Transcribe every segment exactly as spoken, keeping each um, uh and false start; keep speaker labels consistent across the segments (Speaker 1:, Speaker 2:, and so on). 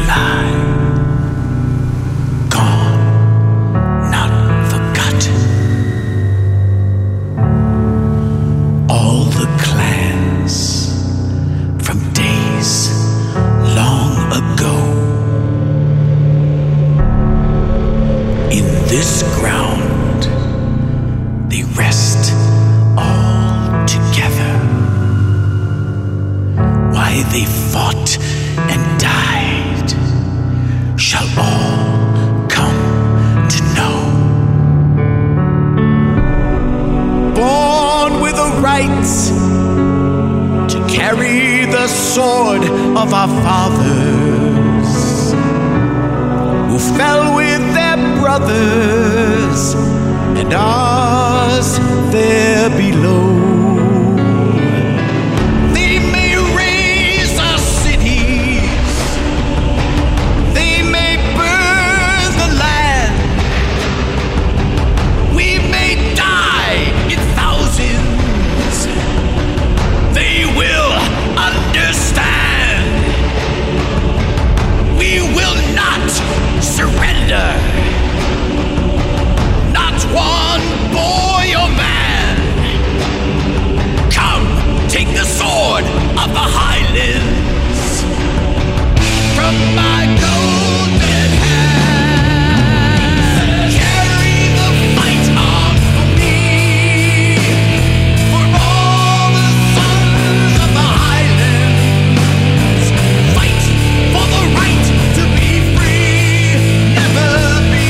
Speaker 1: lie. Gone, not forgotten. All the clans from days long ago. In this ground, they rest all together. Why they fought and died shall all come to know. Born with a right to carry the sword of our fathers, who fell with their brothers and ours there below. They may raise our cities, they may burn the land, we may die in thousands, they will understand. We will not surrender. Not one boy or man. Come, take the sword of the Highlands from my golden hand. Carry the fight on for me, for all the sons of the Highlands. Fight for the right to be free, never be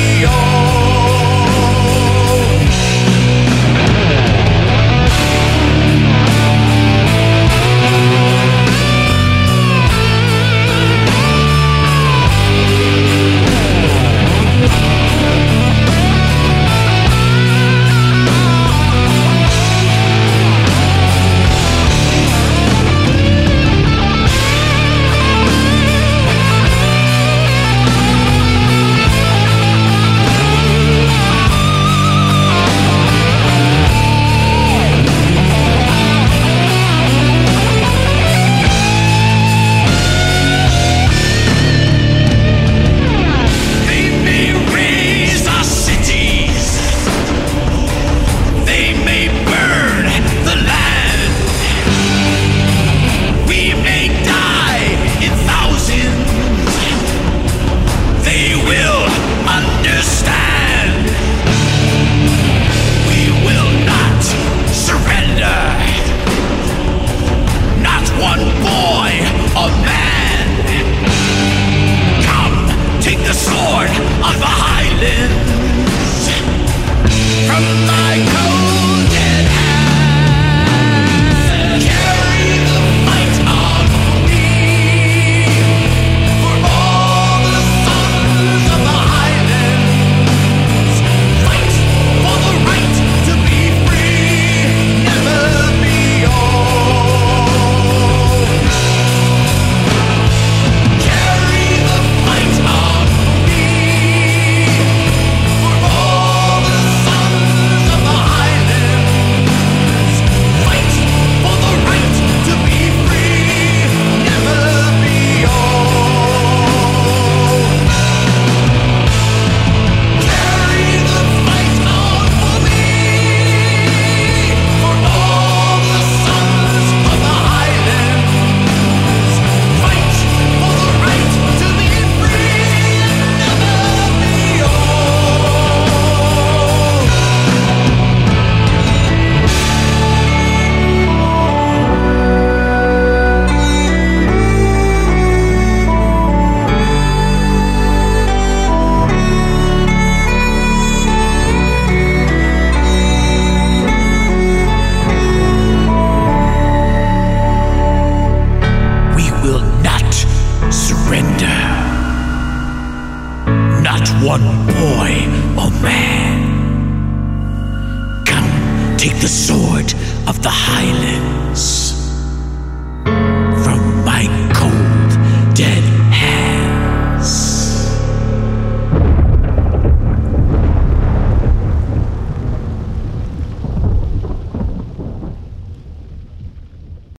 Speaker 1: old. They may raise our cities, they may burn the land, we may die in thousands, they will understand. We will not surrender. Not one boy or man. Come, take the sword of the Highlands from my golden hand. Carry the fight on for me, for all the sons of the Highlands. Fight for the right to be free, never be old. Carry the fight on for me, for all the sons of the Highlands. Fight for the right to be free, never be old. Carry the fight on for me, for all the sons of the Highlands. Fight for the right to be free, never be old. We will not surrender. Not one boy or man. Come, take the sword of the Highlands.